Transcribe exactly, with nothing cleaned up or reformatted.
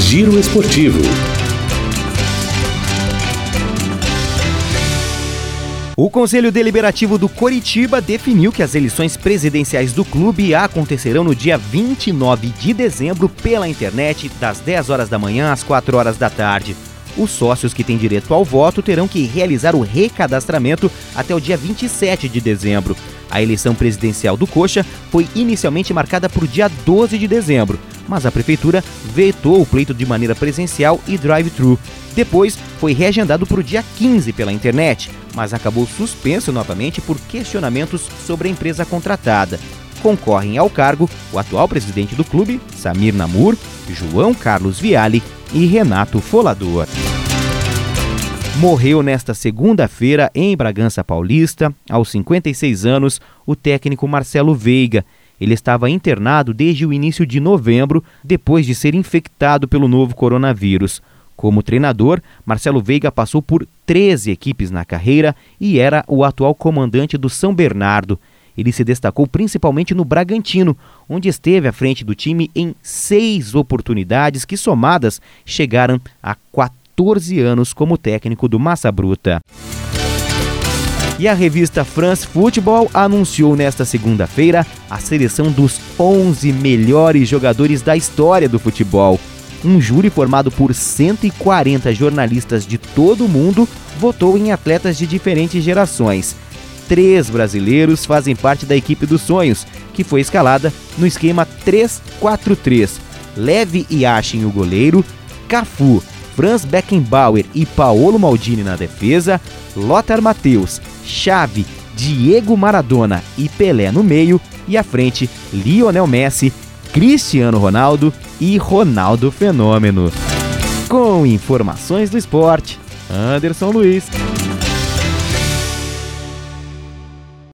Giro Esportivo. O Conselho Deliberativo do Coritiba definiu que as eleições presidenciais do clube acontecerão no dia vinte e nove de dezembro pela internet, das dez horas da manhã às quatro horas da tarde. Os sócios que têm direito ao voto terão que realizar o recadastramento até o dia vinte e sete de dezembro. A eleição presidencial do Coxa foi inicialmente marcada para o dia doze de dezembro, mas a prefeitura vetou o pleito de maneira presencial e drive-thru. Depois foi reagendado para o dia quinze pela internet, mas acabou suspenso novamente por questionamentos sobre a empresa contratada. Concorrem ao cargo o atual presidente do clube, Samir Namur, João Carlos Viale e Renato Folador. Morreu nesta segunda-feira em Bragança Paulista, aos cinquenta e seis anos, o técnico Marcelo Veiga. Ele estava internado desde o início de novembro, depois de ser infectado pelo novo coronavírus. Como treinador, Marcelo Veiga passou por treze equipes na carreira e era o atual comandante do São Bernardo. Ele se destacou principalmente no Bragantino, onde esteve à frente do time em seis oportunidades que, somadas, chegaram a quatorze anos como técnico do Massa Bruta. E a revista France Football anunciou nesta segunda-feira a seleção dos onze melhores jogadores da história do futebol. Um júri formado por cento e quarenta jornalistas de todo o mundo votou em atletas de diferentes gerações. Três brasileiros fazem parte da equipe dos sonhos, que foi escalada no esquema três quatro três. Levi Yashin, o goleiro, Cafu, Franz Beckenbauer e Paolo Maldini na defesa, Lothar Matthäus, Xavi, Diego Maradona e Pelé no meio, e à frente Lionel Messi, Cristiano Ronaldo e Ronaldo Fenômeno. Com informações do esporte, Anderson Luiz.